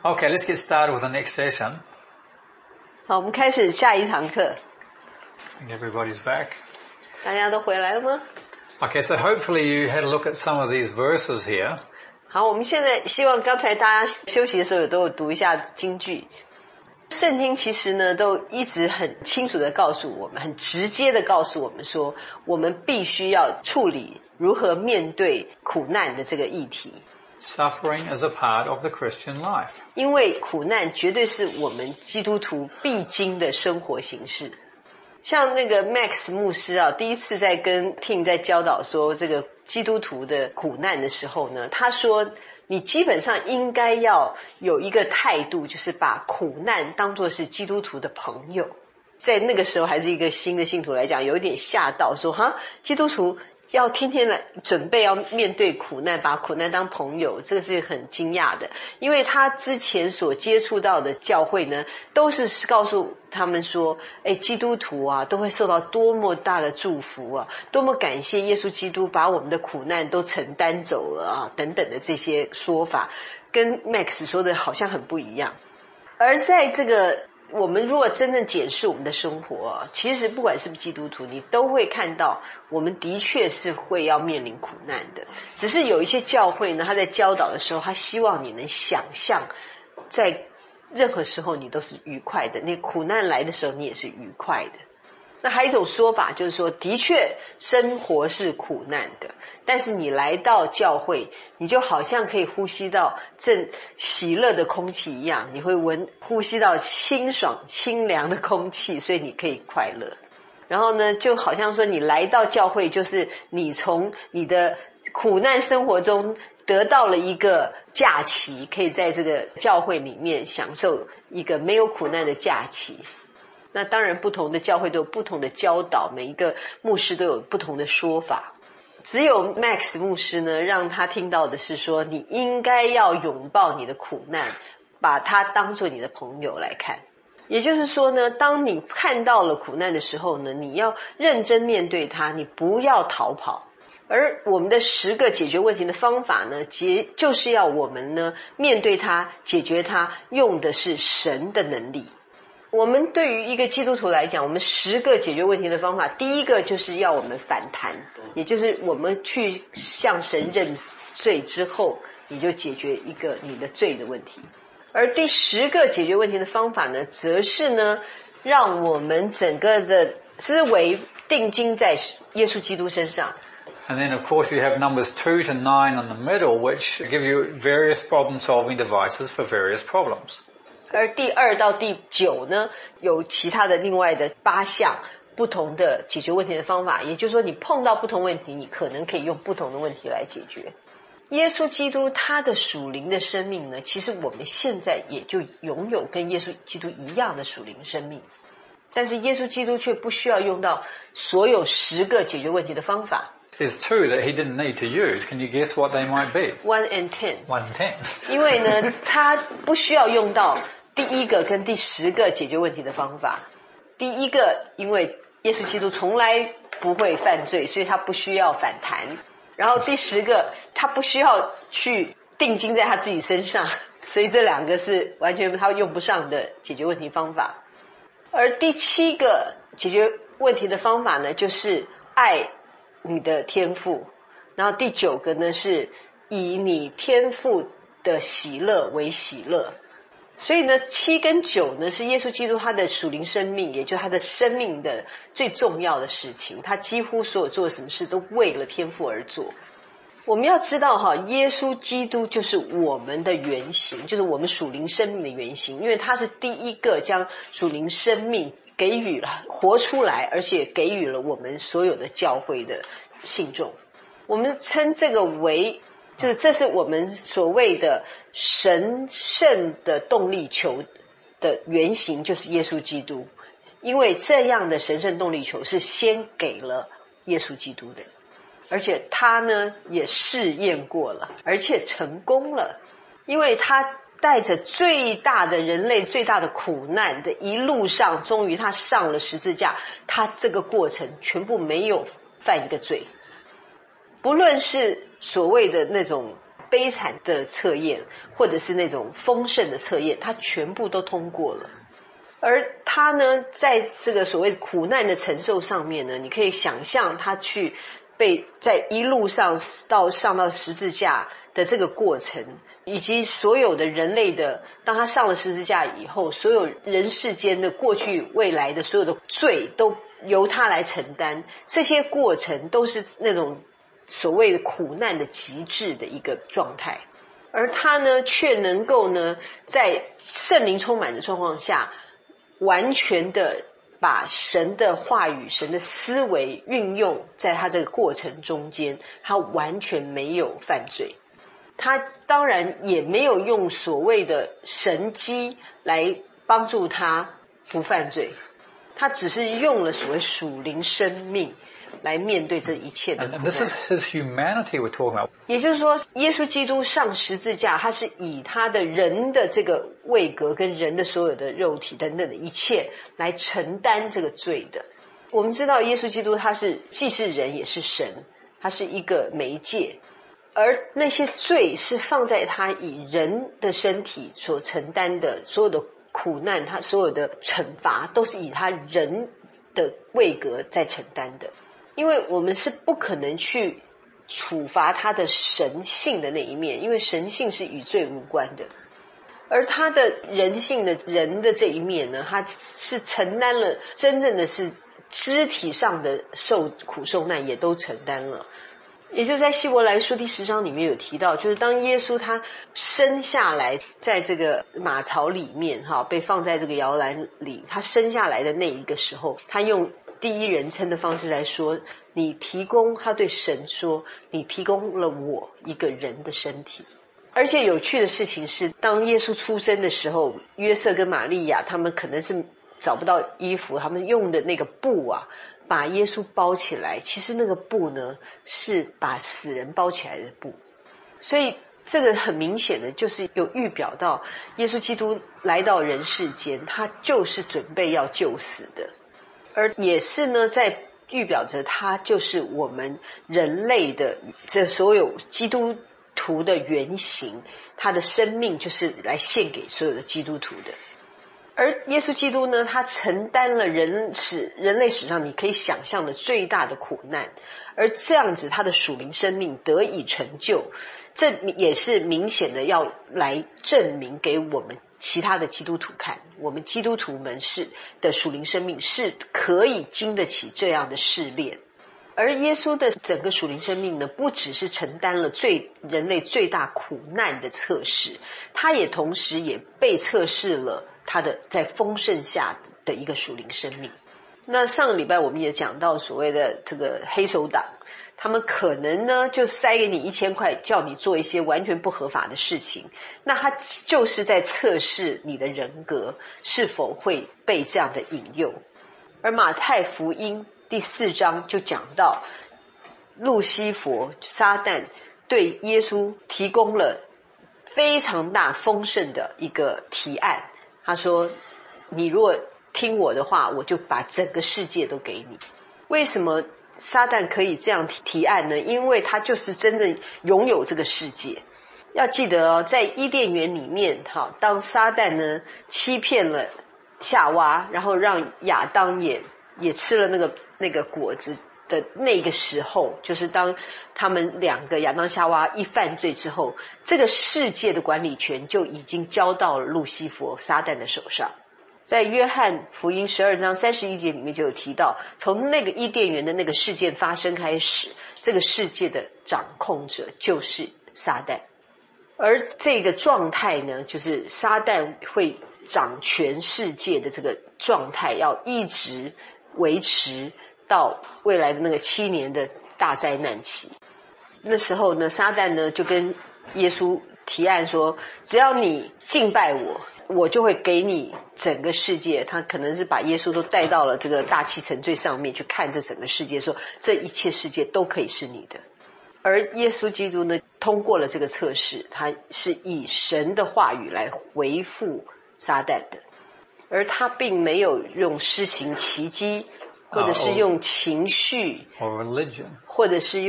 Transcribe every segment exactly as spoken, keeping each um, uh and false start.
Okay, let's get started with the next session. 好，我们开始下一堂课。 I think everybody's back. 大家都回来了吗？ Okay, so hopefully you had a look at some of these verses here. 好，我们现在希望刚才大家休息的时候都有读一下经句。圣经其实呢都一直很清楚的告诉我们，很直接的告诉我们说，我们必须要处理如何面对苦难的这个议题。 Suffering is a part of the Christian life. 因为苦难绝对是我们基督徒必经的生活形式。像那个 Max 牧师啊，第一次在跟 Tim 在教导说这个基督徒的苦难的时候呢，他说你基本上应该要有一个态度，就是把苦难当作是基督徒的朋友。在那个时候还是一个新的信徒来讲，有一点吓到说哈，基督徒要天天来准备要面对苦难，把苦难当朋友，这个是很惊讶的。因为他之前所接触到的教会呢，都是告诉他们说，诶，基督徒啊都会受到多么大的祝福啊，多么感谢耶稣基督把我们的苦难都承担走了啊，等等的这些说法，跟 Max 说的好像很不一样。而在这个我们如果真正检视我们的生活啊，其实不管是不是基督徒，你都会看到我们的确是会要面临苦难的。只是有一些教会呢，他在教导的时候，他希望你能想象在任何时候你都是愉快的，那苦难来的时候你也是愉快的。那还有一种说法就是说，的确生活是苦难的，但是你来到教会，你就好像可以呼吸到正喜乐的空气一样，你会闻呼吸到清爽清凉的空气，所以你可以快乐。然后呢，就好像说你来到教会，就是你从你的苦难生活中得到了一个假期，可以在这个教会里面享受一个没有苦难的假期。那当然不同的教会都有不同的教导，每一个牧师都有不同的说法。只有 Max 牧师呢，让他听到的是说，你应该要拥抱你的苦难，把它当作你的朋友来看。也就是说呢，当你看到了苦难的时候呢，你要认真面对它，你不要逃跑。而我们的十个解决问题的方法呢，解就是要我们呢面对它，解决它，用的是神的能力。我们对于一个基督徒来讲，我们十个解决问题的方法，第一个就是要我们反弹，也就是我们去向神认罪之后，你就解决一个你的罪的问题。而第十个解决问题的方法呢，则是呢，让我们整个的思维定睛在耶稣基督身上。 And then of course you have numbers two to nine on the middle, which give you various problem solving devices for various problems. 而第二到第九呢，有其他的另外的八项不同的解决问题的方法，也就是说你碰到不同问题，你可能可以用不同的问题来解决。耶稣基督他的属灵的生命呢，其实我们现在也就拥有跟耶稣基督一样的属灵生命，但是耶稣基督却不需要用到所有十个解决问题的方法。 There's two that he didn't need to use. Can you guess what they might be? One and ten. One and ten. 因为呢，他不需要用到第一个跟第十个解决问题的方法。第一个，因为耶稣基督从来不会犯罪，所以他不需要反弹。然后第十个，他不需要去定睛在他自己身上，所以这两个是完全他用不上的解决问题方法。而第七个解决问题的方法呢，就是爱你的天父。然后第九个呢，是以你天父的喜乐为喜乐。所以呢，七跟九呢是耶稣基督他的属灵生命，也就是他的生命的最重要的事情。他几乎所有做什么事都为了天父而做。我们要知道哈，耶稣基督就是我们的原型，就是我们属灵生命的原型，因为他是第一个将属灵生命给予了活出来，而且给予了我们所有的教会的信众。我们称这个为就是这是我们所谓的神圣的动力球的原型，就是耶稣基督。因为这样的神圣动力球是先给了耶稣基督的，而且他呢也试验过了，而且成功了。因为他带着最大的人类最大的苦难的一路上，终于他上了十字架，他这个过程全部没有犯一个罪。不论是所谓的那种悲惨的测验，或者是那种丰盛的测验，他全部都通过了。而他呢，在这个所谓苦难的承受上面呢，你可以想象他去被在一路上到上到十字架的这个过程，以及所有的人类的，当他上了十字架以后，所有人世间的过去未来的所有的罪都由他来承担，这些过程都是那种所谓的苦难的极致的一个状态。而他呢，却能够呢，在圣灵充满的状况下，完全的把神的话语、神的思维运用在他这个过程中间，他完全没有犯罪。他当然也没有用所谓的神机来帮助他不犯罪，他只是用了所谓属灵生命来面对这一切的苦难。 And this is his humanity we're talking about. 也就是说，耶稣基督上十字架，他是以他的人的这个位格跟人的所有的肉体等等的一切来承担这个罪的。我们知道耶稣基督他是既是人也是神，他是一个媒介，而那些罪是放在他以人的身体所承担的所有的苦难，他所有的惩罚都是以他人的位格在承担的。因为我们是不可能去处罚他的神性的那一面，因为神性是与罪无关的。而他的人性的人的这一面呢，他是承担了真正的是肢体上的受苦受难也都承担了。也就在希伯来书第十章里面有提到，就是当耶稣他生下来，在这个马槽里面哈，被放在这个摇篮里，他生下来的那一个时候，他用第一人称的方式来说，你提供，他对神说，你提供了我一个人的身体。而且有趣的事情是，当耶稣出生的时候，约瑟跟玛利亚他们可能是找不到衣服，他们用的那个布啊，把耶稣包起来，其实那个布呢是把死人包起来的布。所以这个很明显的就是有预表到耶稣基督来到人世间，他就是准备要救死的，而也是呢在预表着他就是我们人类的这所有基督徒的原型，他的生命就是来献给所有的基督徒的。而耶稣基督呢，他承担了人史人类史上你可以想象的最大的苦难，而这样子他的属灵生命得以成就，这也是明显的要来证明给我们其他的基督徒看，我们基督徒们是的属灵生命是可以经得起这样的试炼。而耶稣的整个属灵生命呢，不只是承担了最人类最大苦难的测试，他也同时也被测试了他的在丰盛下的一个属灵生命。那上个礼拜我们也讲到所谓的这个黑手党，他们可能呢就塞给你一千块，叫你做一些完全不合法的事情，那他就是在测试你的人格是否会被这样的引诱。而马太福音第四章就讲到路西弗撒旦对耶稣提供了非常大丰盛的一个提案，他说你如果听我的话，我就把整个世界都给你。为什么撒旦可以这样提案呢？因为他就是真正拥有这个世界。要记得哦，在伊甸园里面，好，当撒旦呢欺骗了夏娃，然后让亚当也也吃了那个那个果子的那个时候，就是当他们两个亚当夏娃一犯罪之后，这个世界的管理权就已经交到了路西弗撒旦的手上。在约翰福音十二章三十一节里面就有提到，从那个伊甸园的那个事件发生开始，这个世界的掌控者就是撒旦。而这个状态呢，就是撒旦会掌权世界的这个状态要一直维持到未来的那个七年的大灾难期。那时候呢，撒旦呢就跟耶稣提案说，只要你敬拜我，我就会给你整个世界。他可能是把耶稣都带到了这个大气层最上面去看这整个世界，说这一切世界都可以是你的。而耶稣基督呢通过了这个测试，他是以神的话语来回复撒旦的，而他并没有用施行奇迹，或者是用情绪， or religion, 或者是用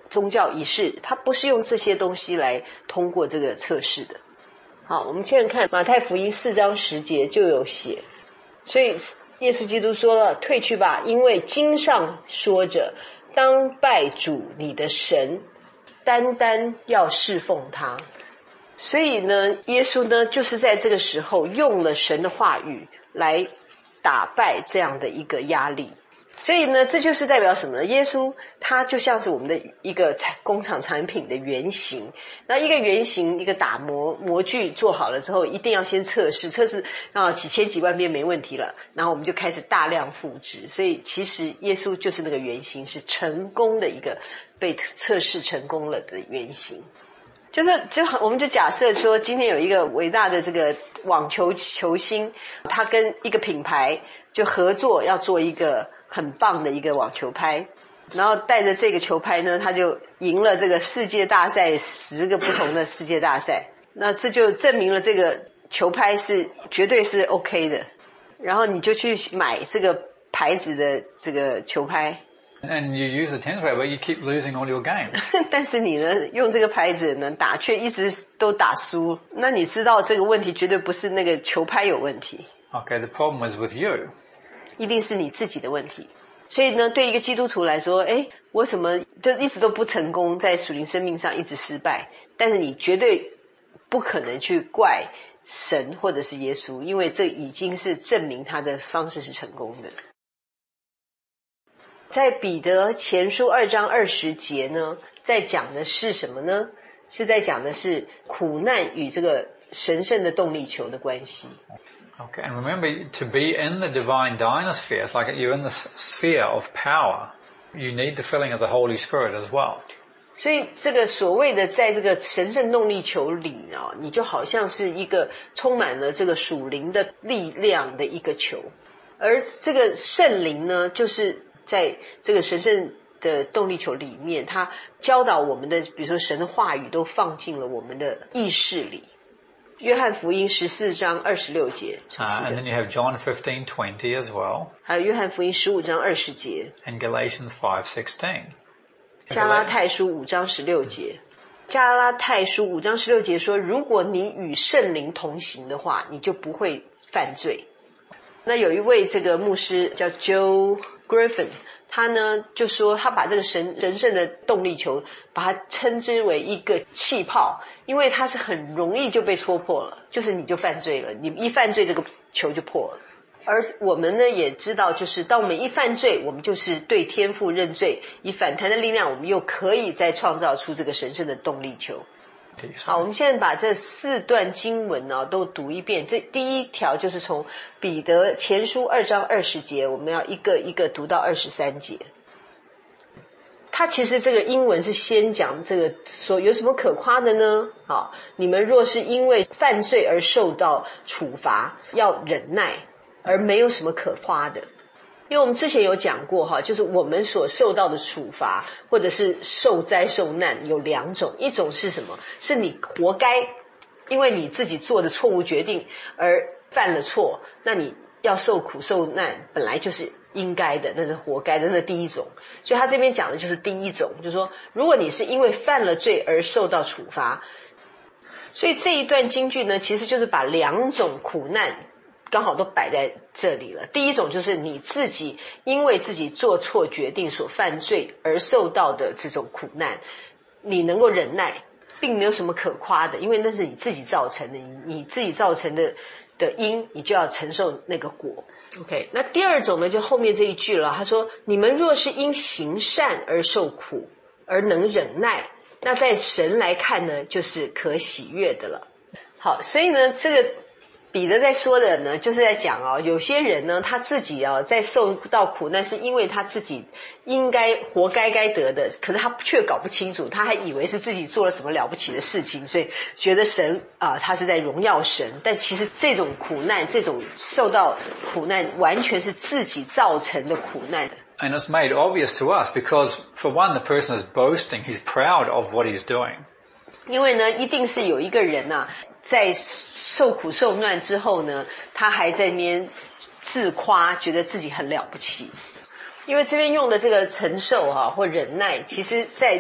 宗教仪式，它不是用这些东西来通过这个测试的。好，我们接着看马太福音四章十节就有写，所以耶稣基督说了，退去吧，因为经上说着，当拜主你的神，单单要侍奉他。所以呢，耶稣呢就是在这个时候用了神的话语来打败这样的一个压力。所以呢，这就是代表什么呢？耶稣他就像是我们的一个工厂产品的原型。那一个原型，一个打磨模具做好了之后，一定要先测试，测试啊几千几万遍没问题了，然后我们就开始大量复制。所以其实耶稣就是那个原型，是成功的一个被测试成功了的原型。就是就我们就假设说，今天有一个伟大的这个网球球星，他跟一个品牌就合作，要做一个很棒的一个网球拍，然后带着这个球拍呢，他就赢了这个世界大赛十个不同的世界大赛。那这就证明了这个球拍是绝对是 OK 的。然后你就去买这个牌子的这个球拍。 And you use the tennis racket, but you keep losing all your games. 但是你呢，用这个牌子呢打，却一直都打输。那你知道这个问题绝对不是那个球拍有问题。 Okay, the problem is with you. 一定是你自己的问题。所以呢，对一个基督徒来说，诶，我怎么就一直都不成功，在属灵生命上一直失败？但是你绝对不可能去怪神或者是耶稣，因为这已经是证明他的方式是成功的。在彼得前书二章二十节呢，在讲的是什么呢？是在讲的是苦难与这个神圣的动力球的关系。 Okay, and remember, to be in the divine dynasphere, it's like you're in the sphere of power. You need the filling of the Holy Spirit as well. 所以这个所谓的在这个神圣动力球里啊，你就好像是一个充满了这个属灵的力量的一个球，而这个圣灵呢，就是在这个神圣的动力球里面，它教导我们的，比如说神的话语都放进了我们的意识里。约翰福音十四章二十六节， Uh, and then you have John fifteen twenty as well. 还有约翰福音十五章二十节， And Galatians five sixteen. 加拉太书五章十六节。加拉太书五章十六节说，如果你与圣灵同行的话，你就不会犯罪。那有一位这个牧师叫 Joe Griffin， 他呢就说他把这个神神圣的动力球把它称之为一个气泡，因为它是很容易就被戳破了，就是你就犯罪了，你一犯罪这个球就破了。而我们呢也知道，就是当我们一犯罪，我们就是对天父认罪，以反弹的力量，我们又可以再创造出这个神圣的动力球。好，我们现在把这四段经文呢、啊、都读一遍。这第一条就是从彼得前书二章二十节，我们要一个一个读到二十三节。它其实这个英文是先讲这个说有什么可夸的呢？好，你们若是因为犯罪而受到处罚，要忍耐，而没有什么可夸的。因为我们之前有讲过哈，就是我们所受到的处罚或者是受灾受难有两种，一种是什么？是你活该，因为你自己做的错误决定而犯了错，那你要受苦受难本来就是应该的，那是活该的，那是第一种。所以他这边讲的就是第一种，就是说如果你是因为犯了罪而受到处罚，所以这一段经句呢，其实就是把两种苦难刚好都摆在这里了。第一种就是你自己因为自己做错决定所犯罪而受到的这种苦难，你能够忍耐，并没有什么可夸的，因为那是你自己造成的，你你自己造成的的因，你就要承受那个果。OK， 那第二种呢，就后面这一句了，他说你们若是因行善而受苦而能忍耐，那在神来看呢，就是可喜悦的了。好，所以呢这个彼得在说的呢，就是在讲哦，有些人呢，他自己哦，在受到苦难，是因为他自己应该活该该得的，可是他却搞不清楚，他还以为是自己做了什么了不起的事情，所以觉得神啊、呃，他是在荣耀神。但其实这种苦难，这种受到苦难，完全是自己造成的苦难。 And it's made obvious to us because, for one, the person is boasting, he's proud of what he's doing. 因为呢，一定是有一个人啊，在受苦受难之后呢，他还在那边自夸，觉得自己很了不起。因为这边用的这个承受啊或忍耐，其实在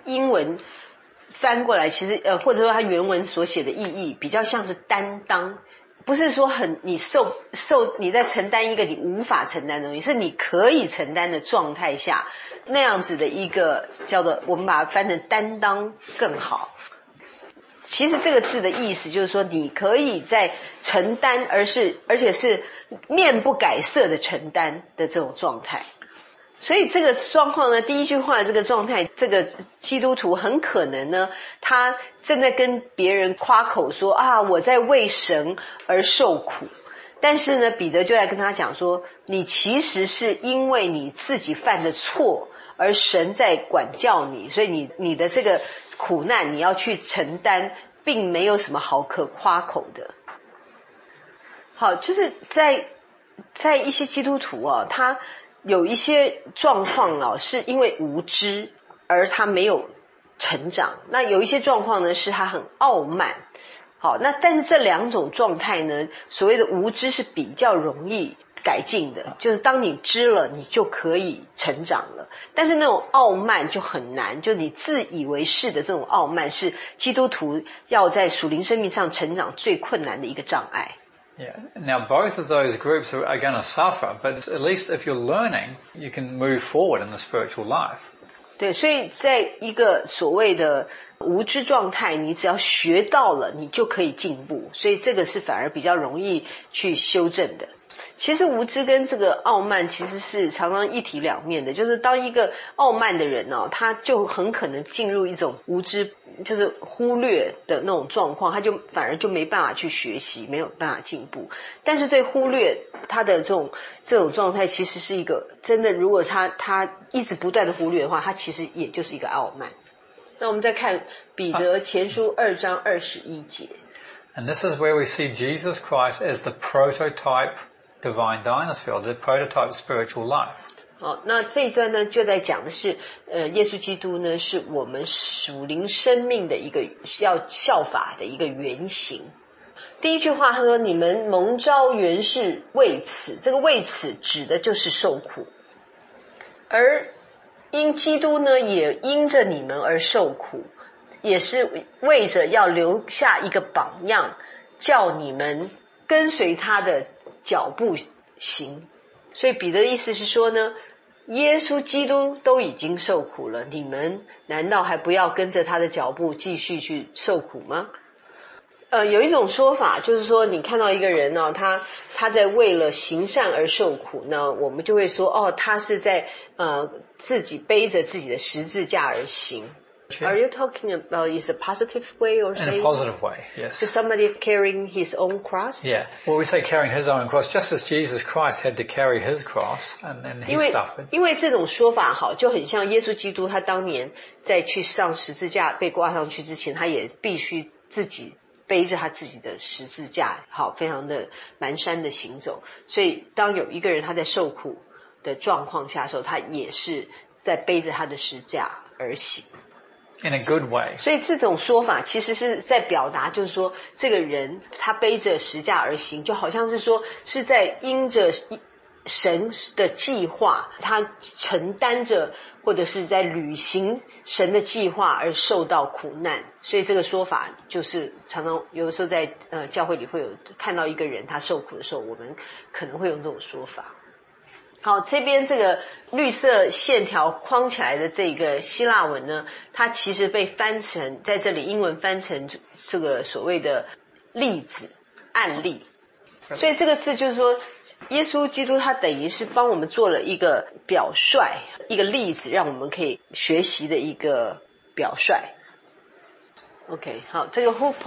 英文翻过来，其实呃，或者说它原文所写的意义比较像是担当，不是说很你受受你在承担一个你无法承担的东西，是你可以承担的状态下那样子的一个叫做我们把它翻成担当更好。其实这个字的意思就是说，你可以在承担，而是而且是面不改色的承担的这种状态。所以这个状况呢，第一句话的这个状态，这个基督徒很可能呢，他正在跟别人夸口说啊，我在为神而受苦。但是呢，彼得就来跟他讲说，你其实是因为你自己犯的错，而神在管教你，所以你你的这个苦难你要去承担，并没有什么好可夸口的。好，就是在在一些基督徒啊，他有一些状况啊，是因为无知而他没有成长。那有一些状况呢，是他很傲慢。好，那但是这两种状态呢，所谓的无知是比较容易改进的，就是当你知了，你就可以成长了。但是那种傲慢就很难，就你自以为是的这种傲慢，是基督徒要在属灵生命上成长最困难的一个障碍。 Yeah. Now, both of those groups are, are going to suffer, but at least if you're learning, you can move forward in the spiritual life. 对，所以在一个所谓的无知状态，你只要学到了，你就可以进步，所以这个是反而比较容易去修正的。其实无知跟这个傲慢其实是常常一体两面的，就是当一个傲慢的人哦，他就很可能进入一种无知，就是忽略的那种状况，他就反而就没办法去学习，没有办法进步。但是对忽略他的这种这种状态，其实是一个真的，如果他他一直不断的忽略的话，他其实也就是一个傲慢。那我们再看彼得前书二章二十一节。 And this is where we see Jesus Christ as the prototype divine dynasty, or the prototype spiritual life. 好，那这一段呢，就在讲的是，呃，耶稣基督呢，是我们属灵生命的一个要效法的一个原型。第一句话他说：“你们蒙召原是为此。”这个为此指的就是受苦，而因基督呢，也因着你们而受苦，也是为着要留下一个榜样，叫你们跟随他的脚步行。所以彼得的意思是说呢，耶稣基督都已经受苦了，你们难道还不要跟着他的脚步继续去受苦吗？呃，有一种说法就是说，你看到一个人呢、哦，他他在为了行善而受苦呢，我们就会说，哦，他是在呃自己背着自己的十字架而行。Are you talking about is a positive way or saying? In a positive way, yes. So somebody carrying his own cross? Yeah. Well, we say carrying his own cross, just as Jesus Christ had to carry his cross, and then he 因为 suffered. 因为这种说法好，就很像耶稣基督，他当年在去上十字架被挂上去之前，他也必须自己背着他自己的十字架，好，非常的蹒跚的行走。所以当有一个人他在受苦的状况下的时候，他也是在背着他的十字架而行。 In a good way. 所以这种说法其实是在表达，就是说这个人他背着十字架而行，就好像是说是在因着神的计划，他承担着或者是在履行神的计划而受到苦难。所以这个说法就是常常有的时候在呃教会里会有看到一个人他受苦的时候，我们可能会用这种说法。好，这边这个绿色线条框起来的这个希腊文呢，它其实被翻成，在这里英文翻成这个所谓的例子、案例。所以这个字就是说，耶稣基督他等于是帮我们做了一个表率，一个例子，让我们可以学习的一个表率。OK， 好，这个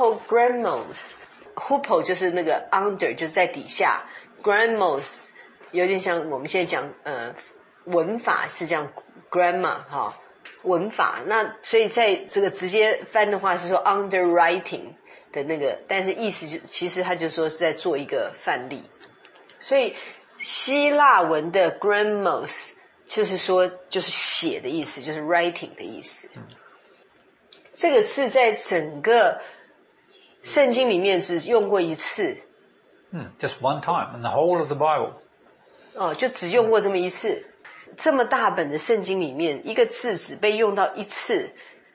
hupogrammos，hupo 就是那个 under， 就是在底下 ，grammos。有点像我们现在讲呃文法是这样 grammar 哈、哦、文法，那所以在这个直接翻的话是说 underwriting 的那个，但是意思就其实他就说是在做一个范例。所以希腊文的 grammos 就是说就是写的意思，就是 writing 的意思。这个字在整个圣经里面只用过一次。 Hmm, just one time in the whole of the Bible. 哦，就只用过这么一次。这么大本的圣经里面，一个字只被用到一次，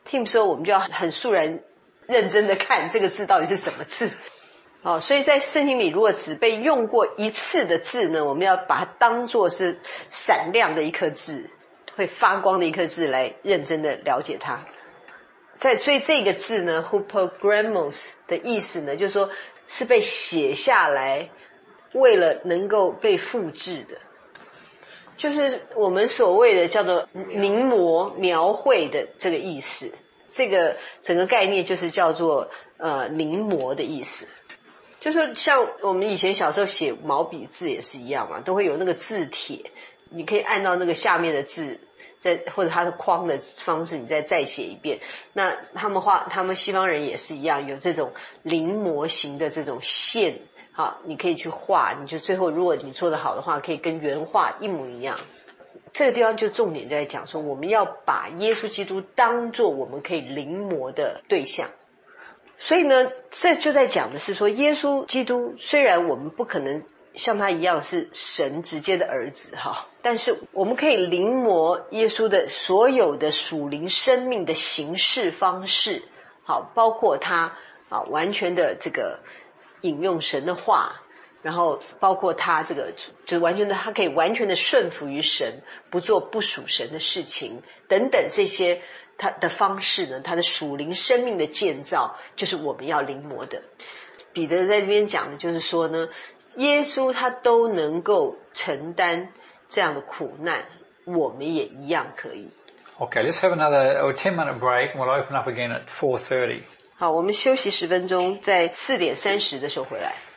Tim 说我们就要很肃然认真的看这个字到底是什么字。哦，所以在圣经里如果只被用过一次的字呢，我们要把它当作是闪亮的一颗字，会发光的一颗字来认真的了解它。在所以这个字呢 hupogrammos 的意思呢，就是说是被写下来为了能够被复制的，就是我们所谓的叫做临摹描绘的这个意思。这个整个概念就是叫做呃临摹的意思，就是像我们以前小时候写毛笔字也是一样嘛，都会有那个字帖，你可以按照那个下面的字在或者它的框的方式你再再写一遍。那他们画他们西方人也是一样，有这种临摹型的这种线，好，你可以去画，你就最后如果你做得好的话可以跟原画一模一样。这个地方就重点在讲说我们要把耶稣基督当作我们可以临摹的对象。所以呢这就在讲的是说耶稣基督虽然我们不可能像他一样是神直接的儿子哈，但是我们可以临摹耶稣的所有的属灵生命的形式方式，好，包括他啊完全的这个引用神的话，然后包括他这个就是完全的他可以完全的顺服于神，不做不属神的事情等等，这些他的方式呢，他的属灵生命的建造就是我们要临摹的。彼得在这边讲的就是说呢，耶稣他都能够承担这样的苦难，我们也一样可以。 Okay, let's have another oh, ten minute break and we'll open up again at four thirty. 好，我们休息十分钟，在四点三十的时候回来。